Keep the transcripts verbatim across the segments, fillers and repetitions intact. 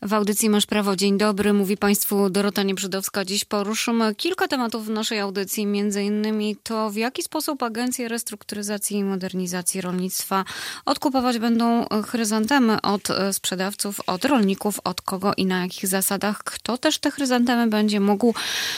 W audycji Masz Prawo. Dzień dobry. Mówi Państwu Dorota Niebrzydowska. Dziś poruszymy kilka tematów w naszej audycji. Między innymi to, w jaki sposób agencje restrukturyzacji i modernizacji rolnictwa odkupować będą chryzantemy od sprzedawców, od rolników, od kogo i na jakich zasadach. Kto też te chryzantemy będzie mógł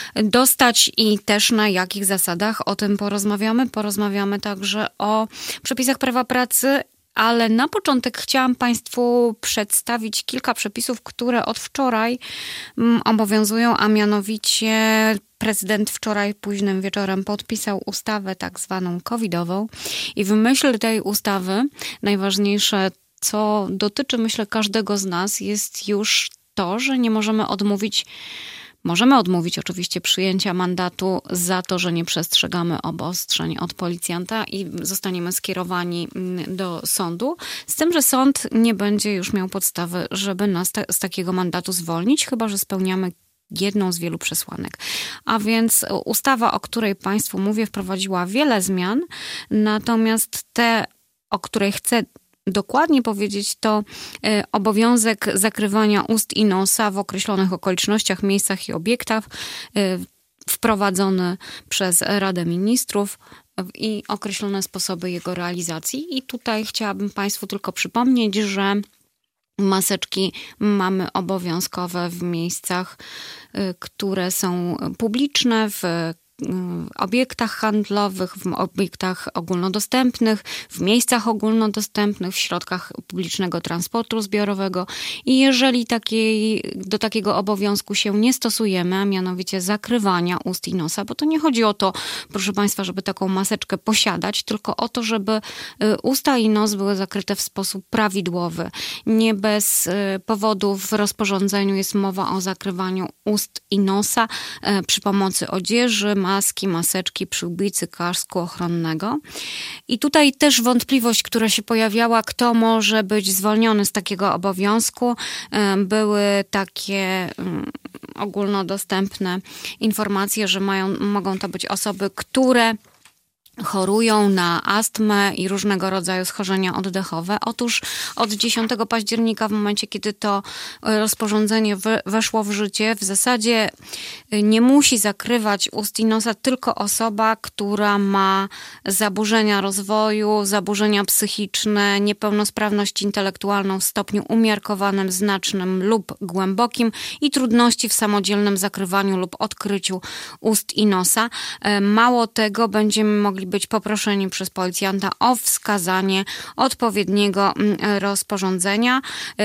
dostać i też na jakich zasadach. O tym porozmawiamy. Porozmawiamy także o przepisach prawa pracy. Ale na początek chciałam Państwu przedstawić kilka przepisów, które od wczoraj obowiązują, a mianowicie prezydent wczoraj późnym wieczorem podpisał ustawę tak zwaną covidową i w myśl tej ustawy najważniejsze, co dotyczy, myślę, każdego z nas, jest już to, że nie możemy odmówić Możemy odmówić oczywiście przyjęcia mandatu za to, że nie przestrzegamy obostrzeń od policjanta i zostaniemy skierowani do sądu. Z tym, że sąd nie będzie już miał podstawy, żeby nas ta, z takiego mandatu zwolnić, chyba że spełniamy jedną z wielu przesłanek. A więc ustawa, o której Państwu mówię, wprowadziła wiele zmian, natomiast te, o której chcę dokładnie powiedzieć, to y, obowiązek zakrywania ust i nosa w określonych okolicznościach, miejscach i obiektach y, wprowadzony przez Radę Ministrów i określone sposoby jego realizacji. I tutaj chciałabym Państwu tylko przypomnieć, że maseczki mamy obowiązkowe w miejscach, y, które są publiczne, w w obiektach handlowych, w obiektach ogólnodostępnych, w miejscach ogólnodostępnych, w środkach publicznego transportu zbiorowego. I jeżeli takiej, do takiego obowiązku się nie stosujemy, a mianowicie zakrywania ust i nosa, bo to nie chodzi o to, proszę Państwa, żeby taką maseczkę posiadać, tylko o to, żeby usta i nos były zakryte w sposób prawidłowy. Nie bez powodu w rozporządzeniu jest mowa o zakrywaniu ust i nosa przy pomocy odzieży, maski, maseczki, przyłbicy, kasku ochronnego. I tutaj też wątpliwość, która się pojawiała, kto może być zwolniony z takiego obowiązku. Były takie ogólnodostępne informacje, że mają, mogą to być osoby, które chorują na astmę i różnego rodzaju schorzenia oddechowe. Otóż od dziesiątego października, w momencie kiedy to rozporządzenie weszło w życie, w zasadzie nie musi zakrywać ust i nosa tylko osoba, która ma zaburzenia rozwoju, zaburzenia psychiczne, niepełnosprawność intelektualną w stopniu umiarkowanym, znacznym lub głębokim i trudności w samodzielnym zakrywaniu lub odkryciu ust i nosa. Mało tego, będziemy mogli być poproszeni przez policjanta o wskazanie odpowiedniego rozporządzenia.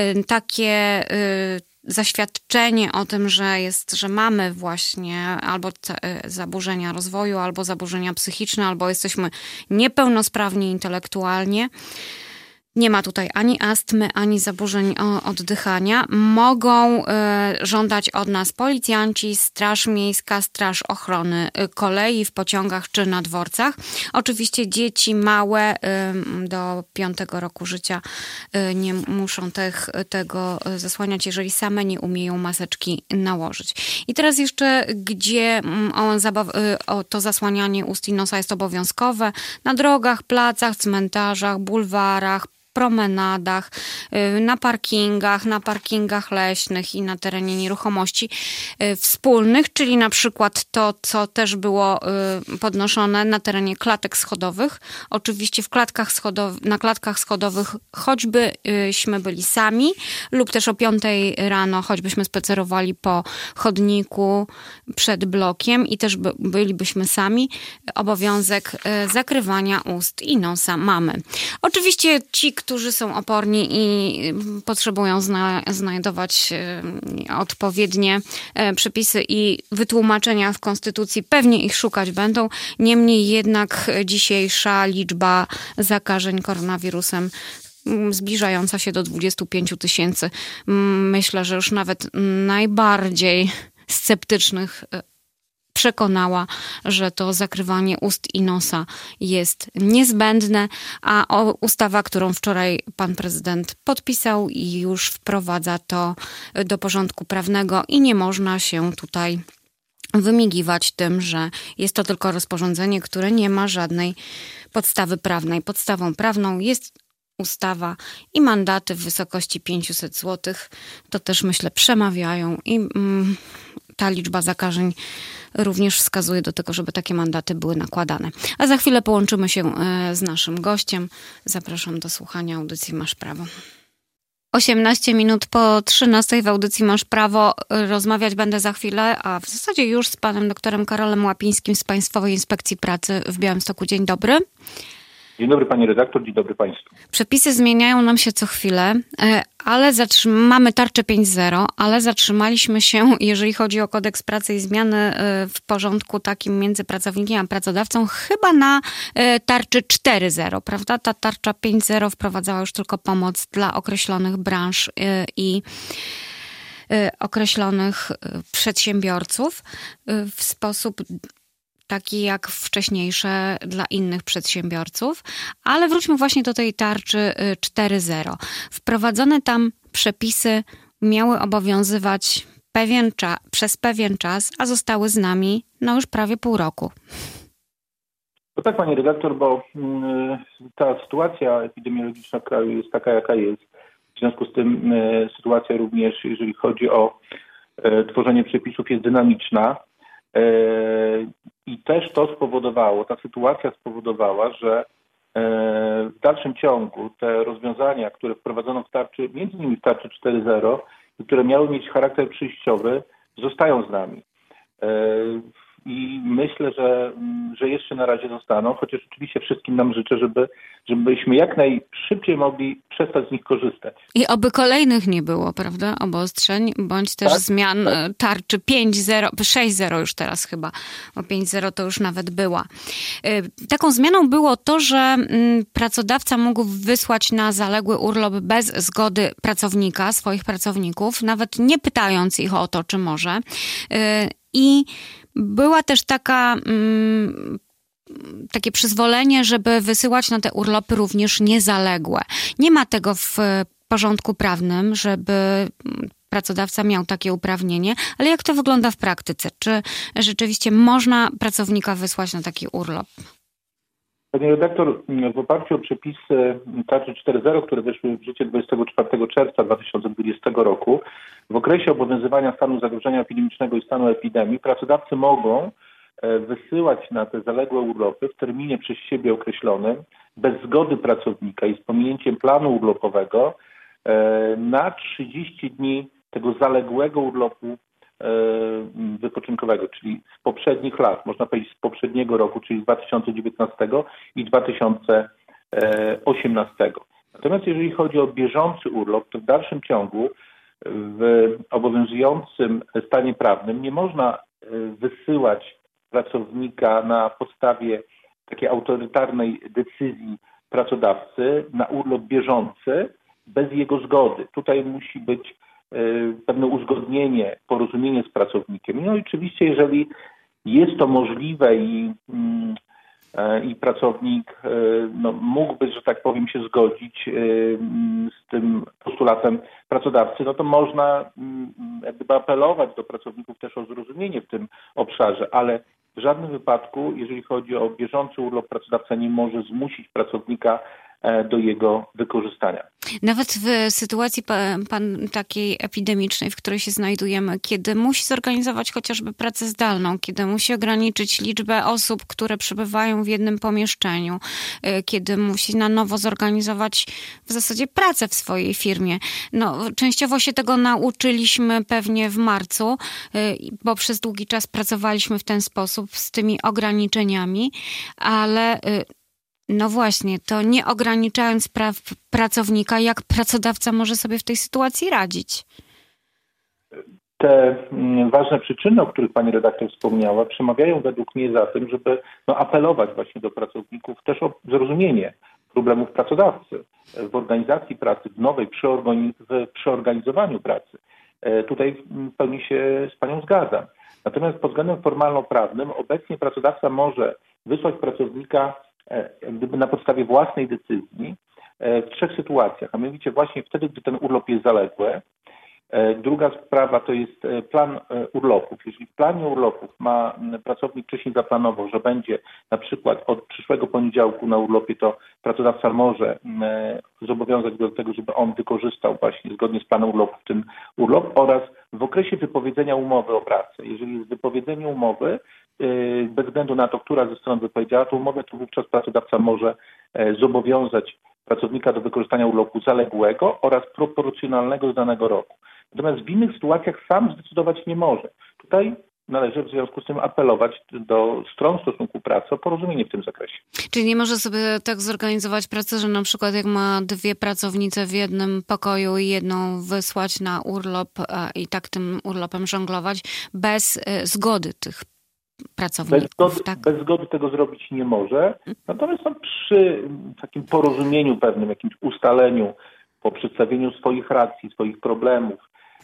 Takie zaświadczenie o tym, że jest, że mamy właśnie albo zaburzenia rozwoju, albo zaburzenia psychiczne, albo jesteśmy niepełnosprawni intelektualnie. Nie ma tutaj ani astmy, ani zaburzeń oddychania. Mogą y, żądać od nas policjanci, Straż Miejska, Straż Ochrony Kolei w pociągach czy na dworcach. Oczywiście dzieci małe y, do piątego roku życia y, nie muszą tych, tego zasłaniać, jeżeli same nie umieją maseczki nałożyć. I teraz jeszcze, gdzie o, zabaw- o, to zasłanianie ust i nosa jest obowiązkowe? Na drogach, placach, cmentarzach, bulwarach, promenadach, na parkingach, na parkingach leśnych i na terenie nieruchomości wspólnych, czyli na przykład to, co też było podnoszone na terenie klatek schodowych. Oczywiście w klatkach schodowych, na klatkach schodowych choćbyśmy byli sami lub też o piątej rano, choćbyśmy spacerowali po chodniku przed blokiem i też by, bylibyśmy sami, obowiązek zakrywania ust i nosa mamy. Oczywiście ci, którzy są oporni i potrzebują zna- znajdować odpowiednie przepisy i wytłumaczenia w Konstytucji, pewnie ich szukać będą. Niemniej jednak dzisiejsza liczba zakażeń koronawirusem zbliżająca się do dwudziestu pięciu tysięcy. Myślę, że już nawet najbardziej sceptycznych przekonała, że to zakrywanie ust i nosa jest niezbędne, a ustawa, którą wczoraj pan prezydent podpisał i już wprowadza to do porządku prawnego i nie można się tutaj wymigiwać tym, że jest to tylko rozporządzenie, które nie ma żadnej podstawy prawnej. Podstawą prawną jest ustawa i mandaty w wysokości pięćset złotych to też, myślę, przemawiają i mm, ta liczba zakażeń również wskazuje do tego, żeby takie mandaty były nakładane. A za chwilę połączymy się z naszym gościem. Zapraszam do słuchania audycji Masz Prawo. osiemnaście minut po trzynastej w audycji Masz Prawo. Rozmawiać będę za chwilę, a w zasadzie już z panem doktorem Karolem Łapińskim z Państwowej Inspekcji Pracy w Białymstoku. Dzień dobry. Dzień dobry pani redaktor, dzień dobry państwu. Przepisy zmieniają nam się co chwilę, ale zatrzym- mamy tarczę pięć zero, ale zatrzymaliśmy się, jeżeli chodzi o kodeks pracy i zmiany w porządku takim między pracownikiem a pracodawcą, chyba na tarczy cztery zero, prawda? Ta tarcza pięć zero wprowadzała już tylko pomoc dla określonych branż i określonych przedsiębiorców w sposób taki jak wcześniejsze dla innych przedsiębiorców, ale wróćmy właśnie do tej tarczy cztery zero. Wprowadzone tam przepisy miały obowiązywać pewien cza- przez pewien czas, a zostały z nami no już prawie pół roku. No tak, pani redaktor, bo y, ta sytuacja epidemiologiczna w kraju jest taka, jaka jest. W związku z tym y, sytuacja również, jeżeli chodzi o y, tworzenie przepisów, jest dynamiczna. I też to spowodowało, ta sytuacja spowodowała, że w dalszym ciągu te rozwiązania, które wprowadzono w tarczy, między innymi w tarczy cztery zero, które miały mieć charakter przyjściowy, zostają z nami. I myślę, że, że jeszcze na razie zostaną, chociaż oczywiście wszystkim nam życzę, żeby, żebyśmy jak najszybciej mogli przestać z nich korzystać. I oby kolejnych nie było, prawda, obostrzeń, bądź też tak, zmian tak. tarczy pięć zero, sześć zero już teraz chyba, bo pięć zero to już nawet była. Taką zmianą było to, że pracodawca mógł wysłać na zaległy urlop bez zgody pracownika, swoich pracowników, nawet nie pytając ich o to, czy może. I była też taka, mm, takie przyzwolenie, żeby wysyłać na te urlopy również niezaległe. Nie ma tego w porządku prawnym, żeby pracodawca miał takie uprawnienie, ale jak to wygląda w praktyce? Czy rzeczywiście można pracownika wysłać na taki urlop? Pani redaktor, w oparciu o przepisy tarczy cztery zero, które weszły w życie dwudziestego czwartego czerwca dwa tysiące dwudziestego roku, w okresie obowiązywania stanu zagrożenia epidemicznego i stanu epidemii pracodawcy mogą wysyłać na te zaległe urlopy w terminie przez siebie określonym, bez zgody pracownika i z pominięciem planu urlopowego, na trzydzieści dni tego zaległego urlopu wypoczynkowego, czyli z poprzednich lat, można powiedzieć z poprzedniego roku, czyli z dwa tysiące dziewiętnastego i dwa tysiące osiemnastego. Natomiast jeżeli chodzi o bieżący urlop, to w dalszym ciągu w obowiązującym stanie prawnym nie można wysyłać pracownika na podstawie takiej autorytarnej decyzji pracodawcy na urlop bieżący bez jego zgody. Tutaj musi być pewne uzgodnienie, porozumienie z pracownikiem. No i oczywiście, jeżeli jest to możliwe i, i pracownik no, mógłby, że tak powiem, się zgodzić z tym postulatem pracodawcy, no to można jakby apelować do pracowników też o zrozumienie w tym obszarze, ale w żadnym wypadku, jeżeli chodzi o bieżący urlop, pracodawca nie może zmusić pracownika do jego wykorzystania. Nawet w sytuacji pan, pan, takiej epidemicznej, w której się znajdujemy, kiedy musi zorganizować chociażby pracę zdalną, kiedy musi ograniczyć liczbę osób, które przebywają w jednym pomieszczeniu, kiedy musi na nowo zorganizować w zasadzie pracę w swojej firmie. No, częściowo się tego nauczyliśmy pewnie w marcu, bo przez długi czas pracowaliśmy w ten sposób z tymi ograniczeniami, ale no właśnie, to nie ograniczając praw pracownika, jak pracodawca może sobie w tej sytuacji radzić? Te ważne przyczyny, o których pani redaktor wspomniała, przemawiają według mnie za tym, żeby no, apelować właśnie do pracowników też o zrozumienie problemów pracodawcy w organizacji pracy, w nowej, w przeorganizowaniu pracy. Tutaj w pełni się z panią zgadzam. Natomiast pod względem formalno-prawnym obecnie pracodawca może wysłać pracownika gdyby na podstawie własnej decyzji w trzech sytuacjach, a mianowicie właśnie wtedy, gdy ten urlop jest zaległy, Druga sprawa to jest plan urlopów. Jeżeli w planie urlopów ma pracownik wcześniej zaplanował, że będzie na przykład od przyszłego poniedziałku na urlopie, to pracodawca może zobowiązać go do tego, żeby on wykorzystał właśnie zgodnie z planem urlopów ten urlop, oraz w okresie wypowiedzenia umowy o pracę. Jeżeli jest wypowiedzenie umowy, bez względu na to, która ze stron wypowiedziała tę umowę, to wówczas pracodawca może zobowiązać pracownika do wykorzystania urlopu zaległego oraz proporcjonalnego z danego roku. Natomiast w innych sytuacjach sam zdecydować nie może. Tutaj należy w związku z tym apelować do stron stosunku pracy o porozumienie w tym zakresie. Czyli nie może sobie tak zorganizować pracy, że na przykład jak ma dwie pracownice w jednym pokoju i jedną wysłać na urlop i tak tym urlopem żonglować bez zgody tych pracowników. Bez zgody, tak? bez zgody tego zrobić nie może. Natomiast no, przy takim porozumieniu pewnym, jakimś ustaleniu, po przedstawieniu swoich racji, swoich problemów,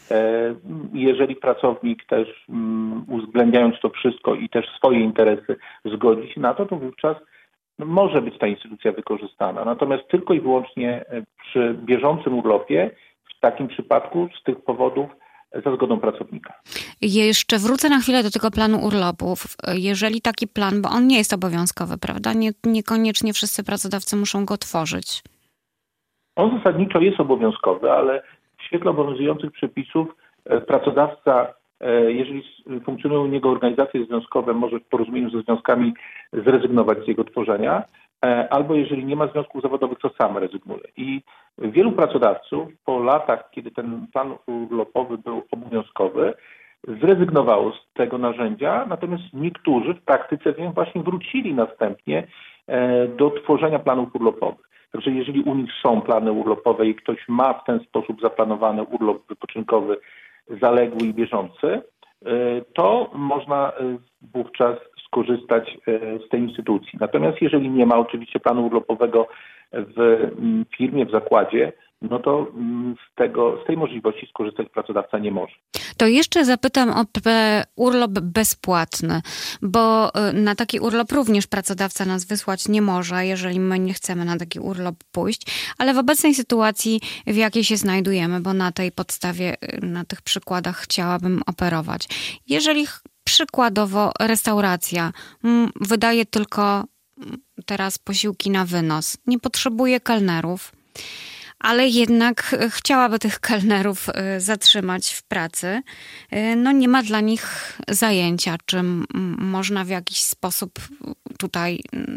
jeżeli pracownik też uwzględniając to wszystko i też swoje interesy zgodzi się na to, to wówczas może być ta instytucja wykorzystana. Natomiast tylko i wyłącznie przy bieżącym urlopie, w takim przypadku z tych powodów za zgodą pracownika. Jeszcze wrócę na chwilę do tego planu urlopów. Jeżeli taki plan, bo on nie jest obowiązkowy, prawda? Nie, niekoniecznie wszyscy pracodawcy muszą go tworzyć. On zasadniczo jest obowiązkowy, ale w świetle obowiązujących przepisów pracodawca, jeżeli funkcjonują u niego organizacje związkowe, może w porozumieniu ze związkami zrezygnować z jego tworzenia, albo jeżeli nie ma związków zawodowych, to sam rezygnuje. I wielu pracodawców po latach, kiedy ten plan urlopowy był obowiązkowy, zrezygnowało z tego narzędzia, natomiast niektórzy w praktyce wiem, właśnie wrócili następnie do tworzenia planów urlopowych. Także jeżeli u nich są plany urlopowe i ktoś ma w ten sposób zaplanowany urlop wypoczynkowy zaległy i bieżący, to można wówczas skorzystać z tej instytucji. Natomiast jeżeli nie ma oczywiście planu urlopowego w firmie, w zakładzie, no to z, tego, z tej możliwości skorzystać pracodawca nie może. To jeszcze zapytam o urlop bezpłatny, bo na taki urlop również pracodawca nas wysłać nie może, jeżeli my nie chcemy na taki urlop pójść, ale w obecnej sytuacji, w jakiej się znajdujemy, bo na tej podstawie, na tych przykładach chciałabym operować. Jeżeli przykładowo restauracja wydaje tylko teraz posiłki na wynos, nie potrzebuje kelnerów, ale jednak chciałaby tych kelnerów zatrzymać w pracy, no nie ma dla nich zajęcia. Czy można w jakiś sposób tutaj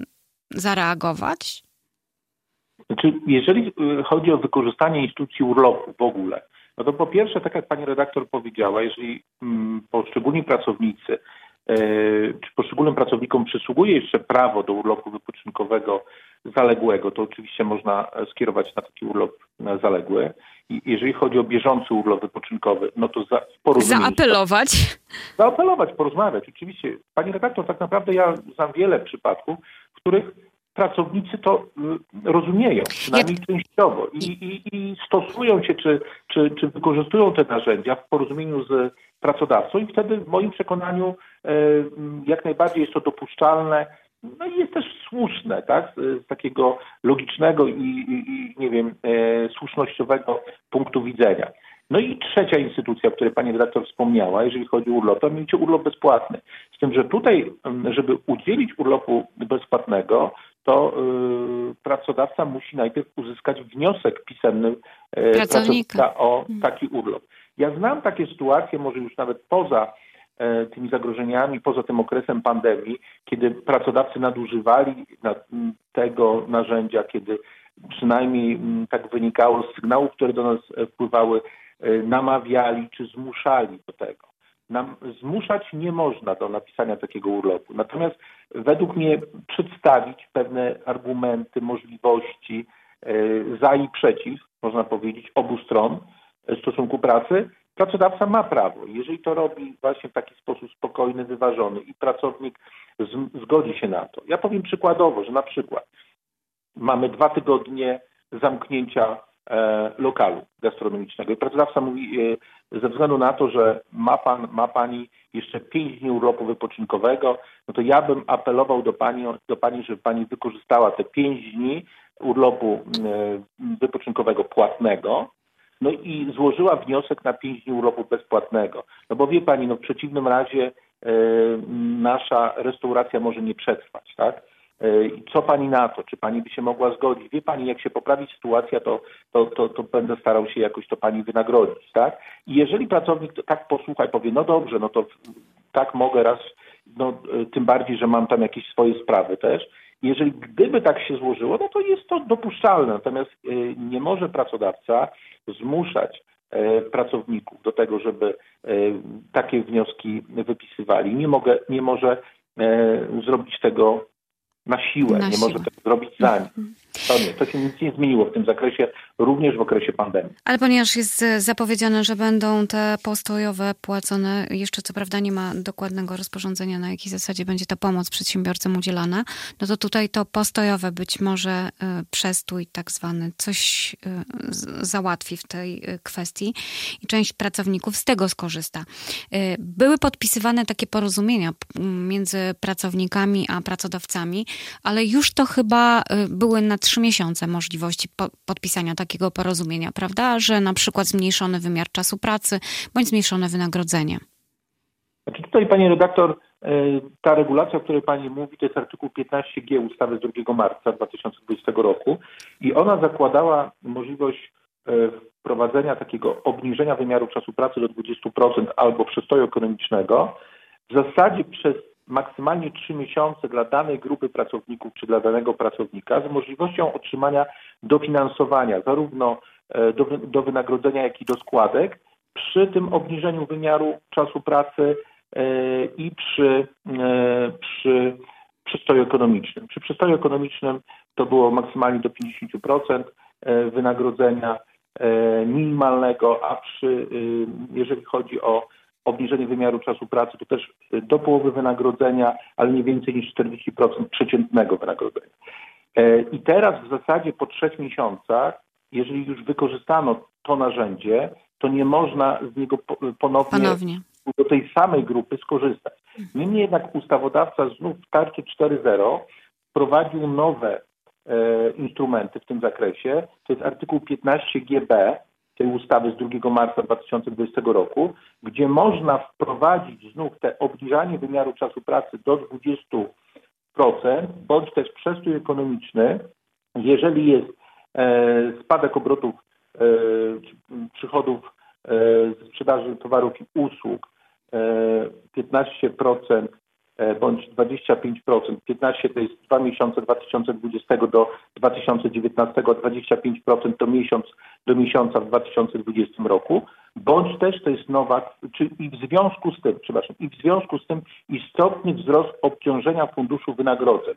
zareagować? Znaczy, jeżeli chodzi o wykorzystanie instytucji urlopu w ogóle, no to po pierwsze, tak jak pani redaktor powiedziała, jeżeli poszczególni pracownicy czy poszczególnym pracownikom przysługuje jeszcze prawo do urlopu wypoczynkowego zaległego, to oczywiście można skierować na taki urlop zaległy. I jeżeli chodzi o bieżący urlop wypoczynkowy, no to za, porozumieć. Zaapelować? Zaapelować, porozmawiać. Oczywiście. Pani redaktor, tak naprawdę ja znam wiele przypadków, w których pracownicy to rozumieją, przynajmniej ja... częściowo i, i, i stosują się, czy, czy, czy wykorzystują te narzędzia w porozumieniu z pracodawcą i wtedy w moim przekonaniu jak najbardziej jest to dopuszczalne, no i jest też słuszne, tak, z takiego logicznego i, i nie wiem, słusznościowego punktu widzenia. No i trzecia instytucja, o której pani redaktor wspomniała, jeżeli chodzi o urlop, to mianowicie urlop bezpłatny. Z tym, że tutaj, żeby udzielić urlopu bezpłatnego, to yy, pracodawca musi najpierw uzyskać wniosek pisemny yy, pracownika o taki urlop. Ja znam takie sytuacje, może już nawet poza yy, tymi zagrożeniami, poza tym okresem pandemii, kiedy pracodawcy nadużywali na, tego narzędzia, kiedy przynajmniej yy, tak wynikało z sygnałów, które do nas wpływały, yy, namawiali czy zmuszali do tego. Nam zmuszać nie można do napisania takiego urlopu. Natomiast według mnie przedstawić pewne argumenty, możliwości yy, za i przeciw, można powiedzieć, obu stron stosunku pracy, pracodawca ma prawo. Jeżeli to robi właśnie w taki sposób spokojny, wyważony i pracownik z, zgodzi się na to. Ja powiem przykładowo, że na przykład mamy dwa tygodnie zamknięcia e, lokalu gastronomicznego i pracodawca mówi e, ze względu na to, że ma pan, ma pani jeszcze pięć dni urlopu wypoczynkowego, no to ja bym apelował do pani, do pani, żeby pani wykorzystała te pięć dni urlopu e, wypoczynkowego płatnego. no i złożyła wniosek na pięć dni urlopu bezpłatnego. No bo wie pani, no w przeciwnym razie e, nasza restauracja może nie przetrwać, tak? Co pani na to? Czy pani by się mogła zgodzić? Wie pani, jak się poprawi sytuacja, to, to, to, to będę starał się jakoś to pani wynagrodzić, tak? I jeżeli pracownik tak posłucha i powie, no dobrze, no to tak mogę raz, no tym bardziej, że mam tam jakieś swoje sprawy też. Jeżeli gdyby tak się złożyło, no to jest to dopuszczalne. Natomiast nie może pracodawca zmuszać pracowników do tego, żeby takie wnioski wypisywali. Nie mogę, nie może zrobić tego na siłę, na nie siłę. może tego zrobić za nim. To nie, to się nic nie zmieniło w tym zakresie, również w okresie pandemii. Ale ponieważ jest zapowiedziane, że będą te postojowe płacone, jeszcze co prawda nie ma dokładnego rozporządzenia, na jakiej zasadzie będzie ta pomoc przedsiębiorcom udzielana, no to tutaj to postojowe być może przestój tak zwany coś załatwi w tej kwestii i część pracowników z tego skorzysta. Były podpisywane takie porozumienia między pracownikami a pracodawcami, ale już to chyba były na trzy miesiące możliwości po, podpisania takiego porozumienia, prawda? Że na przykład zmniejszony wymiar czasu pracy, bądź zmniejszone wynagrodzenie. Znaczy tutaj, pani redaktor, ta regulacja, o której pani mówi, to jest artykuł piętnaście G ustawy z drugiego marca dwa tysiące dwudziestego roku i ona zakładała możliwość wprowadzenia takiego obniżenia wymiaru czasu pracy do dwudziestu procent albo przestoju ekonomicznego w zasadzie przez maksymalnie trzy miesiące dla danej grupy pracowników czy dla danego pracownika z możliwością otrzymania dofinansowania zarówno do, do wynagrodzenia, jak i do składek przy tym obniżeniu wymiaru czasu pracy i przy, przy przestoju ekonomicznym. Przy przestoju ekonomicznym to było maksymalnie do pięćdziesięciu procent wynagrodzenia minimalnego, a przy, jeżeli chodzi o obniżenie wymiaru czasu pracy, to też do połowy wynagrodzenia, ale nie więcej niż czterdzieści procent przeciętnego wynagrodzenia. I teraz w zasadzie po trzech miesiącach, jeżeli już wykorzystano to narzędzie, to nie można z niego ponownie, ponownie. do tej samej grupy skorzystać. Niemniej jednak ustawodawca znów w tarczy cztery zero wprowadził nowe e, instrumenty w tym zakresie. To jest artykuł piętnaście G B tej ustawy z drugiego marca dwa tysiące dwudziestego roku, gdzie można wprowadzić znów te obniżanie wymiaru czasu pracy do dwudziestu procent, bądź też przestój ekonomiczny, jeżeli jest e, spadek obrotów e, przychodów e, ze sprzedaży towarów i usług e, piętnaście procent e, bądź dwadzieścia pięć procent. piętnaście to jest dwa miesiące dwa tysiące dwudziestego do dwa tysiące dziewiętnastego, dwadzieścia pięć procent to miesiąc do miesiąca w dwa tysiące dwudziestym roku, bądź też to jest nowa, czy i w związku z tym, przepraszam, i w związku z tym istotny wzrost obciążenia funduszu wynagrodzeń.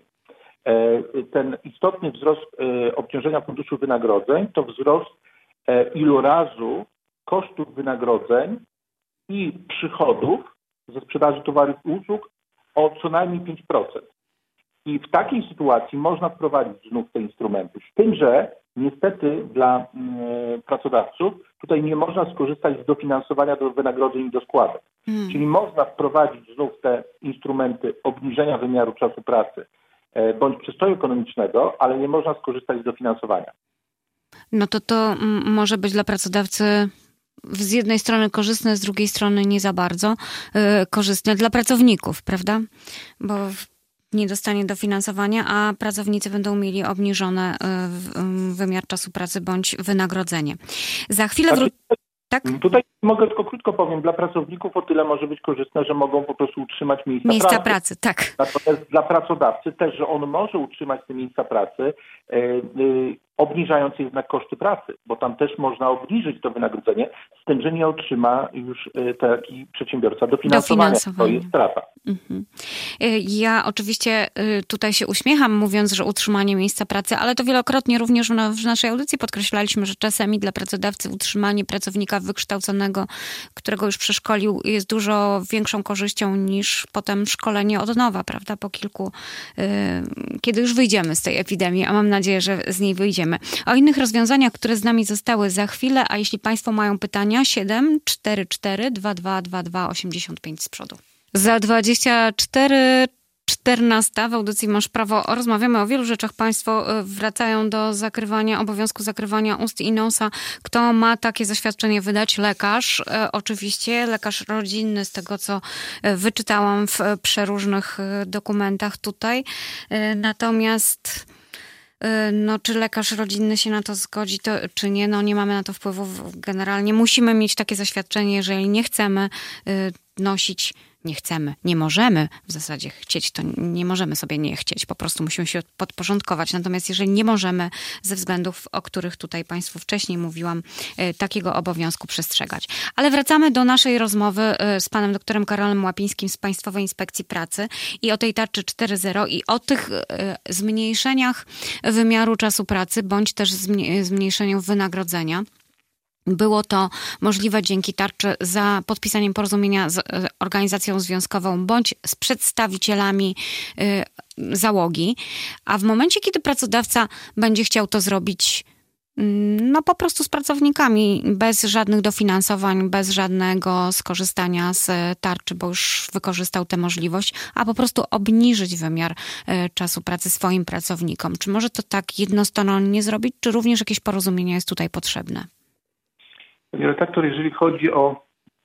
Ten istotny wzrost obciążenia funduszu wynagrodzeń to wzrost ilorazu kosztów wynagrodzeń i przychodów ze sprzedaży towarów i usług o co najmniej pięć procent. I w takiej sytuacji można wprowadzić znów te instrumenty. Z tym, że niestety dla y, pracodawców tutaj nie można skorzystać z dofinansowania do wynagrodzeń i do składek. Hmm. Czyli można wprowadzić znów te instrumenty obniżenia wymiaru czasu pracy y, bądź przestoju ekonomicznego, ale nie można skorzystać z dofinansowania. No to to m- może być dla pracodawcy z jednej strony korzystne, z drugiej strony nie za bardzo y, korzystne dla pracowników, prawda? Bo nie dostanie dofinansowania, a pracownicy będą mieli obniżony wymiar czasu pracy bądź wynagrodzenie. Za chwilę wró- tak? Tutaj mogę tylko krótko powiem, dla pracowników o tyle może być korzystne, że mogą po prostu utrzymać miejsca, miejsca pracy. pracy. Tak. Natomiast dla pracodawcy też, że on może utrzymać te miejsca pracy, yy, yy, obniżając jednak koszty pracy, bo tam też można obniżyć to wynagrodzenie, z tym, że nie otrzyma już yy, taki przedsiębiorca dofinansowania. To jest strata. Mhm. Ja oczywiście tutaj się uśmiecham, mówiąc, że utrzymanie miejsca pracy, ale to wielokrotnie również w naszej audycji podkreślaliśmy, że czasami dla pracodawcy utrzymanie pracownika wykształconego, którego już przeszkolił, jest dużo większą korzyścią niż potem szkolenie od nowa, prawda? Po kilku, kiedy już wyjdziemy z tej epidemii, a mam nadzieję, że z niej wyjdziemy. O innych rozwiązaniach, które z nami zostały za chwilę, a jeśli Państwo mają pytania, siedem cztery cztery dwa dwa dwa dwa osiemdziesiąt pięć z przodu. Za dwadzieścia cztery czternasta w audycji Masz Prawo. Rozmawiamy o wielu rzeczach. Państwo wracają do zakrywania, obowiązku zakrywania ust i nosa. Kto ma takie zaświadczenie wydać? Lekarz. Oczywiście lekarz rodzinny, z tego co wyczytałam w przeróżnych dokumentach tutaj. Natomiast no, czy lekarz rodzinny się na to zgodzi, to, czy nie? No nie mamy na to wpływu. Generalnie musimy mieć takie zaświadczenie, jeżeli nie chcemy nosić, nie chcemy, nie możemy w zasadzie chcieć, to nie możemy sobie nie chcieć, po prostu musimy się podporządkować. Natomiast jeżeli nie możemy ze względów, o których tutaj Państwu wcześniej mówiłam, takiego obowiązku przestrzegać. Ale wracamy do naszej rozmowy z panem doktorem Karolem Łapińskim z Państwowej Inspekcji Pracy i o tej tarczy cztery zero i o tych zmniejszeniach wymiaru czasu pracy, bądź też zmniejszeniu wynagrodzenia. Było to możliwe dzięki tarczy za podpisaniem porozumienia z organizacją związkową bądź z przedstawicielami y, załogi, a w momencie, kiedy pracodawca będzie chciał to zrobić y, no po prostu z pracownikami, bez żadnych dofinansowań, bez żadnego skorzystania z tarczy, bo już wykorzystał tę możliwość, a po prostu obniżyć wymiar y, czasu pracy swoim pracownikom. Czy może to tak jednostronnie zrobić, czy również jakieś porozumienie jest tutaj potrzebne? Panie redaktor, jeżeli chodzi o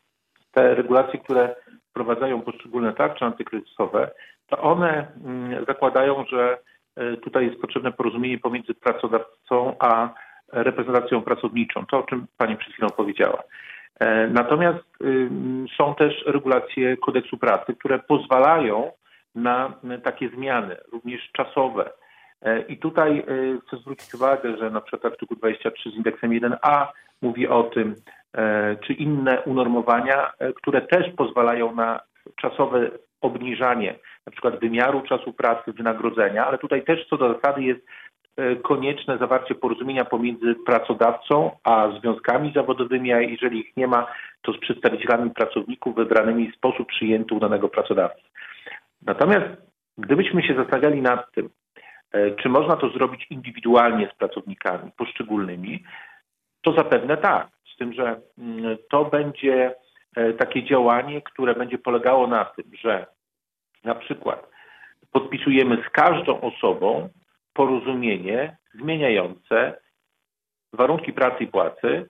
te regulacje, które wprowadzają poszczególne tarcze antykryzysowe, to one zakładają, że tutaj jest potrzebne porozumienie pomiędzy pracodawcą a reprezentacją pracowniczą. To, o czym Pani przed chwilą powiedziała. Natomiast są też regulacje kodeksu pracy, które pozwalają na takie zmiany, również czasowe. I tutaj chcę zwrócić uwagę, że na przykład artykuł dwadzieścia trzy z indeksem jeden a mówi o tym, czy inne unormowania, które też pozwalają na czasowe obniżanie na przykład wymiaru czasu pracy, wynagrodzenia, ale tutaj też co do zasady jest konieczne zawarcie porozumienia pomiędzy pracodawcą a związkami zawodowymi, a jeżeli ich nie ma, to z przedstawicielami pracowników wybranymi w sposób przyjęty u danego pracodawcy. Natomiast gdybyśmy się zastanawiali nad tym, czy można to zrobić indywidualnie z pracownikami poszczególnymi, to zapewne tak. Z tym, że to będzie takie działanie, które będzie polegało na tym, że na przykład podpisujemy z każdą osobą porozumienie zmieniające warunki pracy i płacy.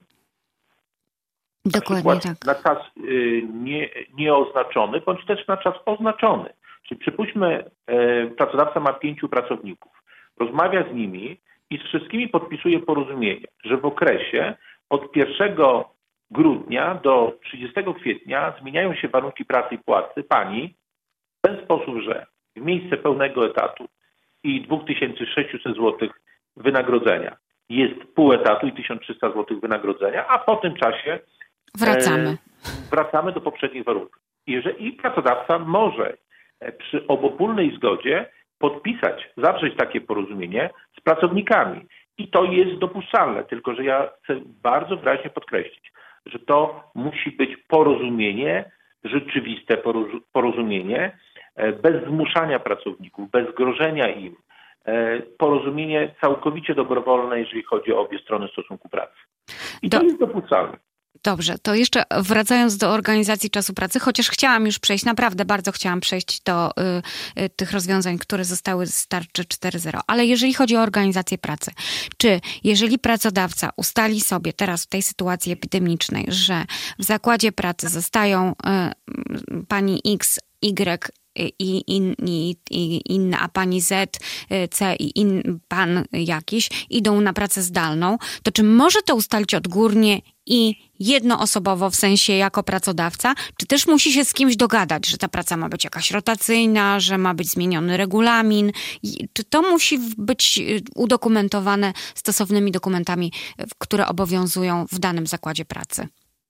Dokładnie tak. Na czas nie, nieoznaczony, bądź też na czas oznaczony. Czyli przypuśćmy, pracodawca ma pięciu pracowników, rozmawia z nimi i z wszystkimi podpisuje porozumienie, że w okresie od pierwszego grudnia do trzydziestego kwietnia zmieniają się warunki pracy i płacy pani w ten sposób, że w miejsce pełnego etatu i dwa tysiące sześćset złotych wynagrodzenia jest pół etatu i tysiąc trzysta złotych wynagrodzenia, a po tym czasie wracamy, e, wracamy do poprzednich warunków. Jeżeli i pracodawca może przy obopólnej zgodzie podpisać, zawrzeć takie porozumienie z pracownikami. I to jest dopuszczalne, tylko że ja chcę bardzo wyraźnie podkreślić, że to musi być porozumienie, rzeczywiste porozumienie, bez zmuszania pracowników, bez grożenia im. Porozumienie całkowicie dobrowolne, jeżeli chodzi o obie strony stosunku pracy. I to Do... jest dopuszczalne. Dobrze, to jeszcze wracając do organizacji czasu pracy, chociaż chciałam już przejść, naprawdę bardzo chciałam przejść do y, y, tych rozwiązań, które zostały z tarczy cztery zero, ale jeżeli chodzi o organizację pracy, czy jeżeli pracodawca ustali sobie teraz w tej sytuacji epidemicznej, że w zakładzie pracy zostają y, pani X, Y i, in, i, i inna, a pani Z, C i in, pan jakiś idą na pracę zdalną, to czy może to ustalić odgórnie i jednoosobowo, w sensie jako pracodawca, czy też musi się z kimś dogadać, że ta praca ma być jakaś rotacyjna, że ma być zmieniony regulamin? Czy to musi być udokumentowane stosownymi dokumentami, które obowiązują w danym zakładzie pracy?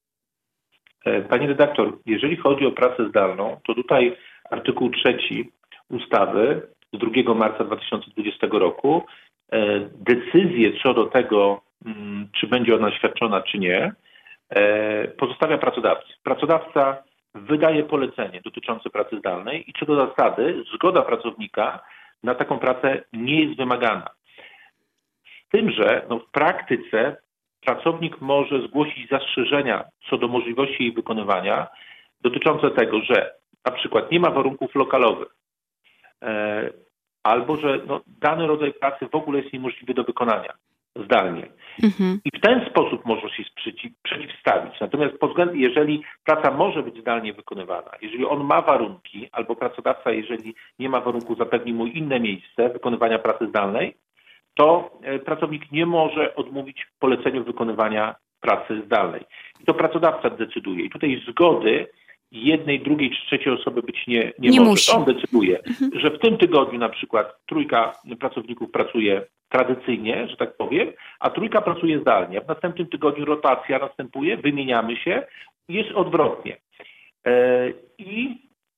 Pani redaktor, jeżeli chodzi o pracę zdalną, to tutaj artykuł trzeci ustawy z drugiego marca dwa tysiące dwudziestego roku decyzję co do tego, czy będzie ona świadczona, czy nie, pozostawia pracodawcy. Pracodawca wydaje polecenie dotyczące pracy zdalnej i co do zasady zgoda pracownika na taką pracę nie jest wymagana. Z tym, że no, w praktyce pracownik może zgłosić zastrzeżenia co do możliwości jej wykonywania dotyczące tego, że na przykład nie ma warunków lokalowych, albo że no, dany rodzaj pracy w ogóle jest niemożliwy do wykonania zdalnie. Mhm. I w ten sposób można się sprzeciw, przeciwstawić. Natomiast pod względem, jeżeli praca może być zdalnie wykonywana, jeżeli on ma warunki, albo pracodawca, jeżeli nie ma warunków, zapewni mu inne miejsce wykonywania pracy zdalnej, to pracownik nie może odmówić poleceniu wykonywania pracy zdalnej. I to pracodawca decyduje. I tutaj zgody jednej, drugiej czy trzeciej osoby być nie, nie, nie może. Musi. On decyduje, mhm. że w tym tygodniu na przykład trójka pracowników pracuje tradycyjnie, że tak powiem, a trójka pracuje zdalnie. W następnym tygodniu rotacja następuje, wymieniamy się, jest odwrotnie. I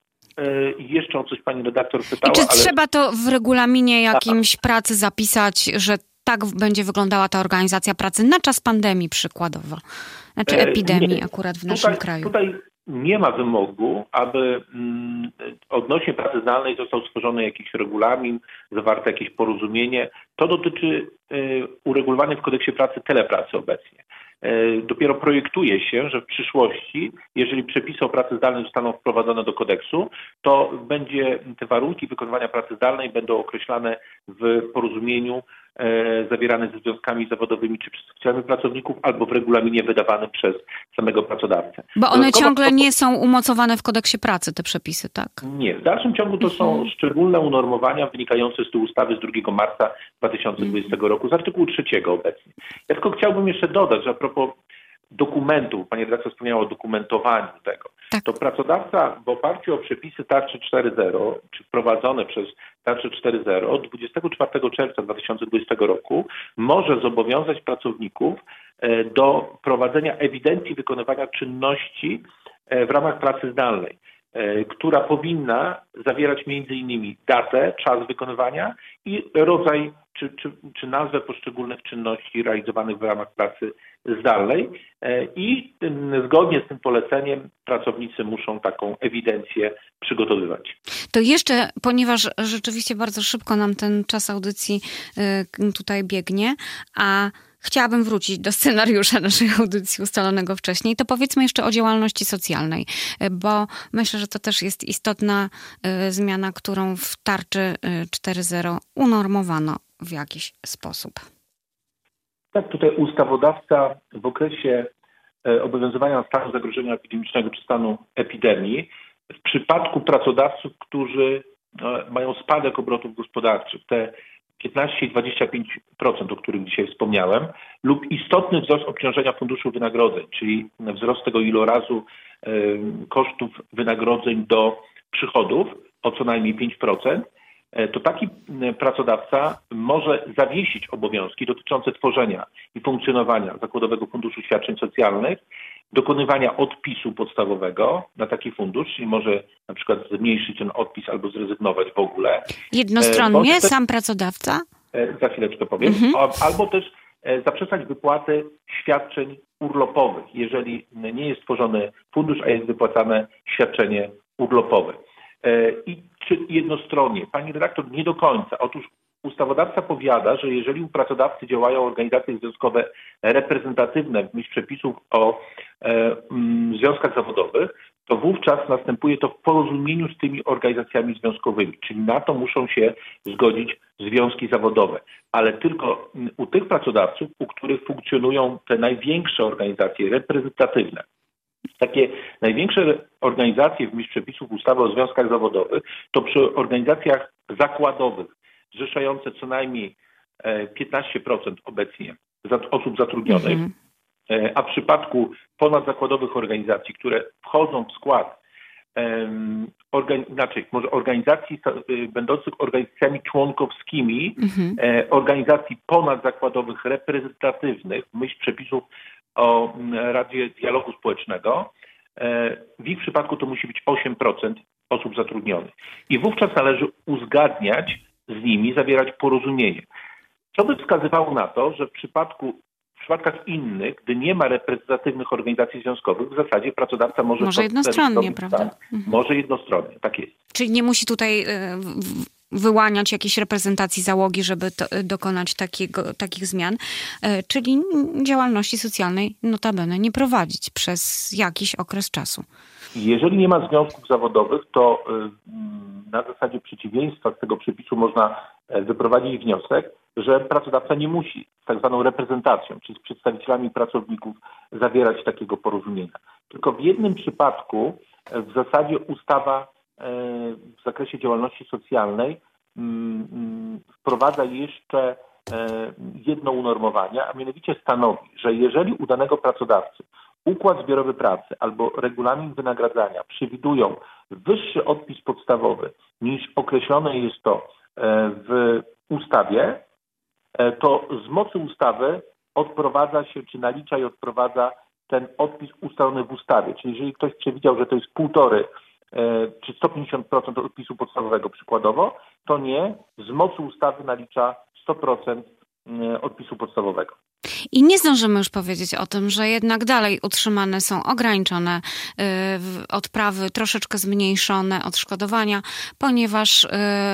jeszcze o coś pani redaktor pytała. I czy ale... trzeba to w regulaminie jakimś Aha. pracy zapisać, że tak będzie wyglądała ta organizacja pracy na czas pandemii przykładowo? Znaczy epidemii nie. akurat w naszym tutaj, kraju. Tutaj nie ma wymogu, aby mm, odnośnie pracy zdalnej został stworzony jakiś regulamin, zawarte jakieś porozumienie. To dotyczy y, uregulowania w kodeksie pracy telepracy obecnie. Y, dopiero projektuje się, że w przyszłości, jeżeli przepisy o pracy zdalnej zostaną wprowadzone do kodeksu, to będzie te warunki wykonywania pracy zdalnej będą określane w porozumieniu e, zawieranym ze związkami zawodowymi czy przedstawicielami pracowników albo w regulaminie wydawanym przez samego pracodawcę. Bo one Dodatkowo ciągle to... nie są umocowane w kodeksie pracy, te przepisy, tak? Nie. W dalszym ciągu to są mhm. szczególne unormowania wynikające z tej ustawy z drugiego marca dwa tysiące dwudziestego mhm. roku, z artykułu trzeciego obecnie. Ja tylko chciałbym jeszcze dodać, że a propos dokumentów, pani redaktor wspomniała o dokumentowaniu tego, tak. to pracodawca w oparciu o przepisy tarczy cztery zero, czy wprowadzone przez tarczę cztery zero od dwudziestego czwartego czerwca dwa tysiące dwudziestego roku może zobowiązać pracowników do prowadzenia ewidencji wykonywania czynności w ramach pracy zdalnej, która powinna zawierać między innymi datę, czas wykonywania i rodzaj czy, czy, czy nazwę poszczególnych czynności realizowanych w ramach pracy zdalnej i zgodnie z tym poleceniem pracownicy muszą taką ewidencję przygotowywać. To jeszcze, ponieważ rzeczywiście bardzo szybko nam ten czas audycji tutaj biegnie, a chciałabym wrócić do scenariusza naszej audycji ustalonego wcześniej, to powiedzmy jeszcze o działalności socjalnej, bo myślę, że to też jest istotna zmiana, którą w tarczy cztery zero unormowano w jakiś sposób. Tak, tutaj ustawodawca w okresie obowiązywania stanu zagrożenia epidemicznego czy stanu epidemii w przypadku pracodawców, którzy mają spadek obrotów gospodarczych, te piętnaście i dwadzieścia pięć procent, o których dzisiaj wspomniałem, lub istotny wzrost obciążenia funduszu wynagrodzeń, czyli wzrost tego ilorazu y, kosztów wynagrodzeń do przychodów o co najmniej pięć procent, to taki pracodawca może zawiesić obowiązki dotyczące tworzenia i funkcjonowania Zakładowego Funduszu Świadczeń Socjalnych, dokonywania odpisu podstawowego na taki fundusz, czyli może na przykład zmniejszyć ten odpis albo zrezygnować w ogóle. Jednostronnie, te... sam pracodawca? Za chwileczkę powiem. Mhm. Albo też zaprzestać wypłaty świadczeń urlopowych, jeżeli nie jest tworzony fundusz, a jest wypłacane świadczenie urlopowe. I czy jednostronnie? Pani redaktor, nie do końca. Otóż ustawodawca powiada, że jeżeli u pracodawcy działają organizacje związkowe reprezentatywne w myśl przepisów o e, m, związkach zawodowych, to wówczas następuje to w porozumieniu z tymi organizacjami związkowymi, czyli na to muszą się zgodzić związki zawodowe, ale tylko u tych pracodawców, u których funkcjonują te największe organizacje reprezentatywne. Takie największe organizacje w myśl przepisów ustawy o związkach zawodowych to przy organizacjach zakładowych zrzeszające co najmniej piętnaście procent obecnie osób zatrudnionych, mm-hmm. a w przypadku ponadzakładowych organizacji, które wchodzą w skład um, organi- inaczej, może organizacji będących organizacjami członkowskimi, mm-hmm. e, organizacji ponadzakładowych reprezentatywnych w myśl przepisów o Radzie Dialogu Społecznego, w ich przypadku to musi być osiem procent osób zatrudnionych. I wówczas należy uzgadniać z nimi, zawierać porozumienie. Co by wskazywało na to, że w przypadku w przypadkach innych, gdy nie ma reprezentatywnych organizacji związkowych, w zasadzie pracodawca może... Może jednostronnie, prawda? Tak, mhm. Może jednostronnie, tak jest. Czyli nie musi tutaj wyłaniać jakiejś reprezentacji załogi, żeby to, dokonać takiego, takich zmian, czyli działalności socjalnej notabene nie prowadzić przez jakiś okres czasu. Jeżeli nie ma związków zawodowych, to na zasadzie przeciwieństwa z tego przepisu można wyprowadzić wniosek, że pracodawca nie musi z tak zwaną reprezentacją, czyli z przedstawicielami pracowników zawierać takiego porozumienia. Tylko w jednym przypadku w zasadzie ustawa w zakresie działalności socjalnej wprowadza jeszcze jedno unormowanie, a mianowicie stanowi, że jeżeli u danego pracodawcy układ zbiorowy pracy albo regulamin wynagradzania przewidują wyższy odpis podstawowy niż określone jest to w ustawie, to z mocy ustawy odprowadza się, czy nalicza i odprowadza ten odpis ustalony w ustawie. Czyli jeżeli ktoś przewidział, że to jest półtory czy sto pięćdziesiąt procent odpisu podstawowego przykładowo, to nie, z mocy ustawy nalicza sto procent odpisu podstawowego. I nie zdążymy już powiedzieć o tym, że jednak dalej utrzymane są ograniczone odprawy, troszeczkę zmniejszone odszkodowania, ponieważ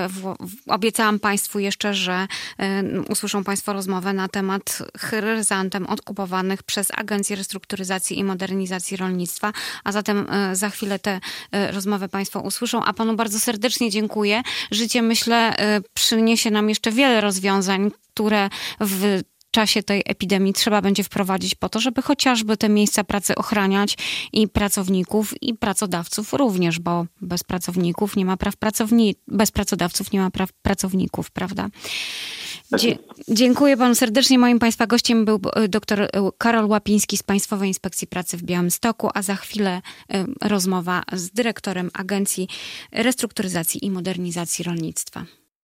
obiecałam Państwu jeszcze, że usłyszą Państwo rozmowę na temat chryzantem odkupowanych przez Agencję Restrukturyzacji i Modernizacji Rolnictwa, a zatem za chwilę tę rozmowę Państwo usłyszą, a Panu bardzo serdecznie dziękuję. Życie, myślę, przyniesie nam jeszcze wiele rozwiązań, które w W czasie tej epidemii trzeba będzie wprowadzić po to, żeby chociażby te miejsca pracy ochraniać i pracowników, i pracodawców również, bo bez pracowników nie ma praw pracowni- bez pracodawców nie ma praw pracowników, prawda? Dzie- dziękuję Panu serdecznie. Moim Państwa gościem był dr Karol Łapiński z Państwowej Inspekcji Pracy w Białymstoku, a za chwilę y, rozmowa z dyrektorem Agencji Restrukturyzacji i Modernizacji Rolnictwa.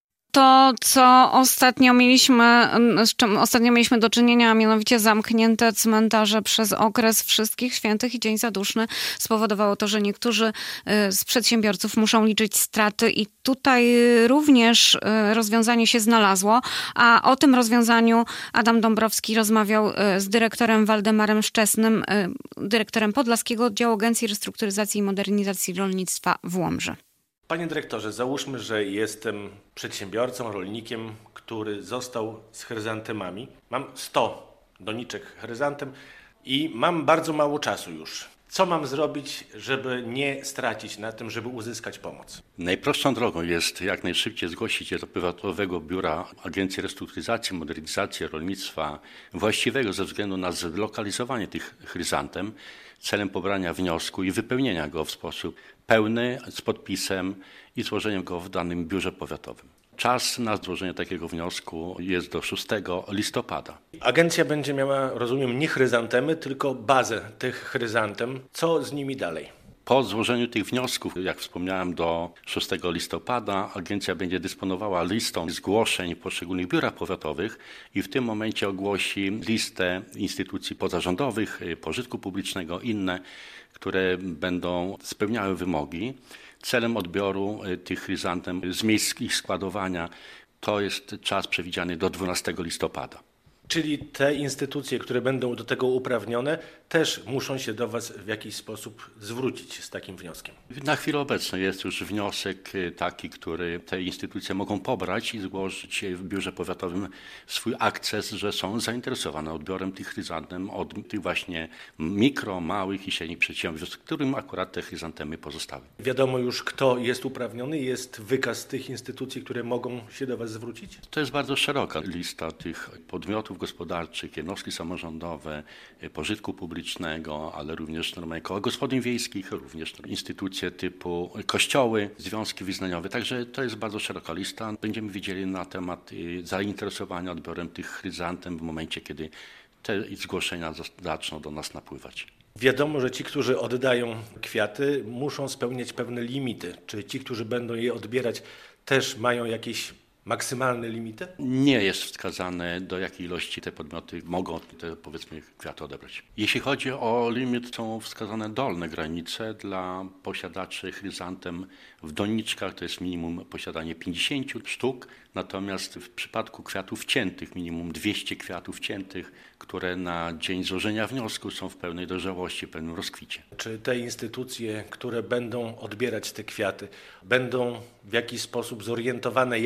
To, co ostatnio mieliśmy, z czym ostatnio mieliśmy do czynienia, a mianowicie zamknięte cmentarze przez okres Wszystkich Świętych i Dzień Zaduszny, spowodowało to, że niektórzy z przedsiębiorców muszą liczyć straty i tutaj również rozwiązanie się znalazło, a o tym rozwiązaniu Adam Dąbrowski rozmawiał z dyrektorem Waldemarem Szczesnym, dyrektorem Podlaskiego Oddziału Agencji Restrukturyzacji i Modernizacji Rolnictwa w Łomży. Panie dyrektorze, załóżmy, że jestem przedsiębiorcą, rolnikiem, który został z chryzantemami. Mam sto doniczek chryzantem i mam bardzo mało czasu już. Co mam zrobić, żeby nie stracić na tym, żeby uzyskać pomoc? Najprostszą drogą jest jak najszybciej zgłosić się do powiatowego biura Agencji Restrukturyzacji, Modernizacji Rolnictwa właściwego ze względu na zlokalizowanie tych chryzantem celem pobrania wniosku i wypełnienia go w sposób pełny z podpisem i złożeniem go w danym biurze powiatowym. Czas na złożenie takiego wniosku jest do szóstego listopada. Agencja będzie miała, rozumiem, nie chryzantemy, tylko bazę tych chryzantem. Co z nimi dalej? Po złożeniu tych wniosków, jak wspomniałem, do szóstego listopada agencja będzie dysponowała listą zgłoszeń w poszczególnych biurach powiatowych i w tym momencie ogłosi listę instytucji pozarządowych, pożytku publicznego, inne, które będą spełniały wymogi. Celem odbioru tych chryzantem z miejsc ich składowania to jest czas przewidziany do dwunastego listopada. Czyli te instytucje, które będą do tego uprawnione, też muszą się do Was w jakiś sposób zwrócić z takim wnioskiem. Na chwilę obecną jest już wniosek taki, który te instytucje mogą pobrać i złożyć w biurze powiatowym swój akces, że są zainteresowane odbiorem tych chryzantem od tych właśnie mikro, małych i średnich przedsiębiorstw, którym akurat te chryzantemy pozostały. Wiadomo już, kto jest uprawniony? Jest wykaz tych instytucji, które mogą się do Was zwrócić? To jest bardzo szeroka lista tych podmiotów gospodarczych, jednostki samorządowe, pożytku publicznego, ale również normalnie koła gospodyń wiejskich, również instytucje typu kościoły, związki wyznaniowe. Także to jest bardzo szeroka lista. Będziemy wiedzieli na temat zainteresowania odbiorem tych chryzantem w momencie, kiedy te zgłoszenia zaczną do nas napływać. Wiadomo, że ci, którzy oddają kwiaty, muszą spełniać pewne limity. Czy ci, którzy będą je odbierać, też mają jakieś maksymalne limity? Nie jest wskazane, do jakiej ilości te podmioty mogą te, powiedzmy, kwiaty odebrać. Jeśli chodzi o limit, są wskazane dolne granice dla posiadaczy chryzantem w doniczkach, to jest minimum posiadanie pięćdziesiąt sztuk, natomiast w przypadku kwiatów ciętych, minimum dwieście kwiatów ciętych, które na dzień złożenia wniosku są w pełnej dojrzałości, w pełnym rozkwicie. Czy te instytucje, które będą odbierać te kwiaty, będą w jakiś sposób zorientowane, jakiej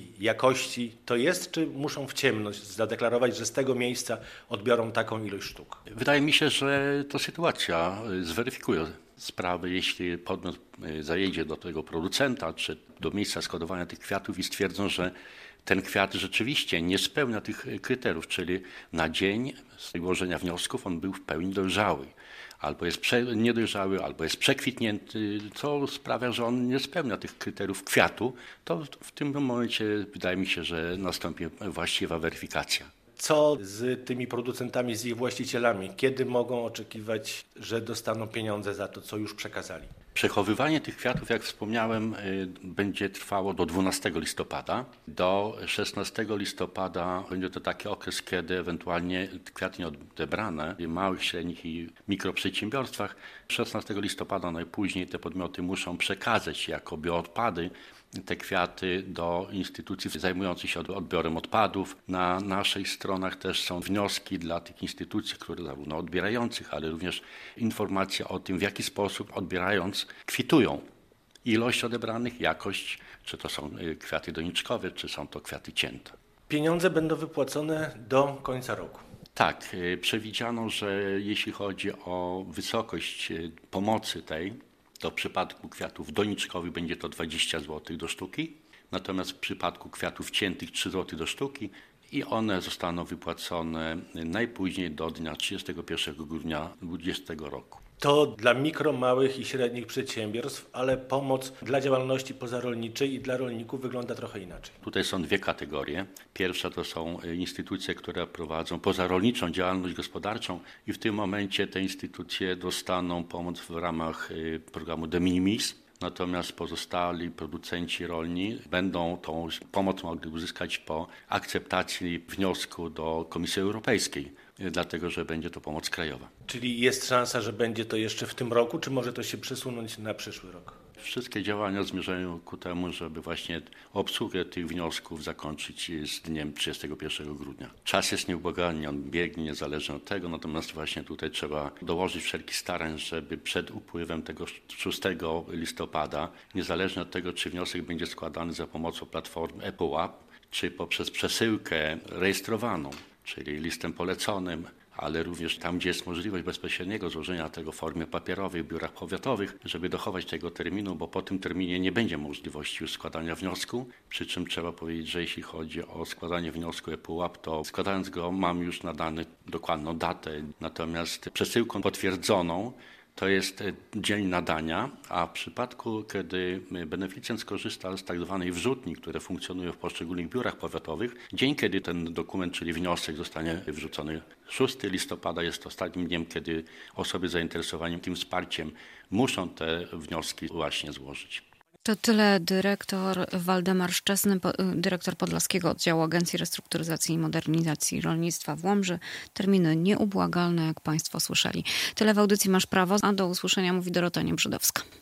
jakości to jest, czy muszą w ciemność zadeklarować, że z tego miejsca odbiorą taką ilość sztuk? Wydaje mi się, że to sytuacja zweryfikuje sprawę, jeśli podmiot zajedzie do tego producenta, czy do miejsca składowania tych kwiatów i stwierdzą, że ten kwiat rzeczywiście nie spełnia tych kryteriów, czyli na dzień złożenia wniosków on był w pełni dojrzały. Albo jest prze, niedojrzały, albo jest przekwitnięty, co sprawia, że on nie spełnia tych kryteriów kwiatu, to w tym momencie wydaje mi się, że nastąpi właściwa weryfikacja. Co z tymi producentami, z ich właścicielami? Kiedy mogą oczekiwać, że dostaną pieniądze za to, co już przekazali? Przechowywanie tych kwiatów, jak wspomniałem, będzie trwało do dwunastego listopada. Do szesnastego listopada będzie to taki okres, kiedy ewentualnie kwiaty nieodebrane w małych, średnich i mikroprzedsiębiorstwach szesnastego listopada najpóźniej te podmioty muszą przekazać jako bioodpady te kwiaty do instytucji zajmujących się odbiorem odpadów. Na naszych stronach też są wnioski dla tych instytucji, które zarówno odbierających, ale również informacja o tym, w jaki sposób odbierając kwitują ilość odebranych, jakość, czy to są kwiaty doniczkowe, czy są to kwiaty cięte. Pieniądze będą wypłacone do końca roku. Tak, przewidziano, że jeśli chodzi o wysokość pomocy tej, to w przypadku kwiatów doniczkowych będzie to dwadzieścia złotych do sztuki, natomiast w przypadku kwiatów ciętych trzy złote do sztuki i one zostaną wypłacone najpóźniej do dnia trzydziestego pierwszego grudnia dwudziestego roku. To dla mikro, małych i średnich przedsiębiorstw, ale pomoc dla działalności pozarolniczej i dla rolników wygląda trochę inaczej. Tutaj są dwie kategorie. Pierwsza to są instytucje, które prowadzą pozarolniczą działalność gospodarczą i w tym momencie te instytucje dostaną pomoc w ramach programu de minimis. Natomiast pozostali producenci rolni będą tą pomoc mogli uzyskać po akceptacji wniosku do Komisji Europejskiej, dlatego że będzie to pomoc krajowa. Czyli jest szansa, że będzie to jeszcze w tym roku, czy może to się przesunąć na przyszły rok? Wszystkie działania zmierzają ku temu, żeby właśnie obsługę tych wniosków zakończyć z dniem trzydziestego pierwszego grudnia. Czas jest nieubłagany, on biegnie niezależnie od tego, natomiast właśnie tutaj trzeba dołożyć wszelkich starań, żeby przed upływem tego szóstego listopada, niezależnie od tego, czy wniosek będzie składany za pomocą platformy ePUAP, czy poprzez przesyłkę rejestrowaną, czyli listem poleconym, ale również tam, gdzie jest możliwość bezpośredniego złożenia tego w formie papierowej w biurach powiatowych, żeby dochować tego terminu, bo po tym terminie nie będzie możliwości już składania wniosku, przy czym trzeba powiedzieć, że jeśli chodzi o składanie wniosku ePUAP, to składając go mam już nadany dokładną datę, natomiast przesyłką potwierdzoną to jest dzień nadania, a w przypadku, kiedy beneficjent skorzysta z tak zwanej wrzutni, które funkcjonują w poszczególnych biurach powiatowych, dzień, kiedy ten dokument, czyli wniosek zostanie wrzucony szóstego listopada, jest ostatnim dniem, kiedy osoby zainteresowane tym wsparciem muszą te wnioski właśnie złożyć. To tyle dyrektor Waldemar Szczesny, dyrektor Podlaskiego Oddziału Agencji Restrukturyzacji i Modernizacji Rolnictwa w Łomży. Terminy nieubłagalne, jak Państwo słyszeli. Tyle w audycji Masz Prawo, a do usłyszenia mówi Dorota Niebrzydowska.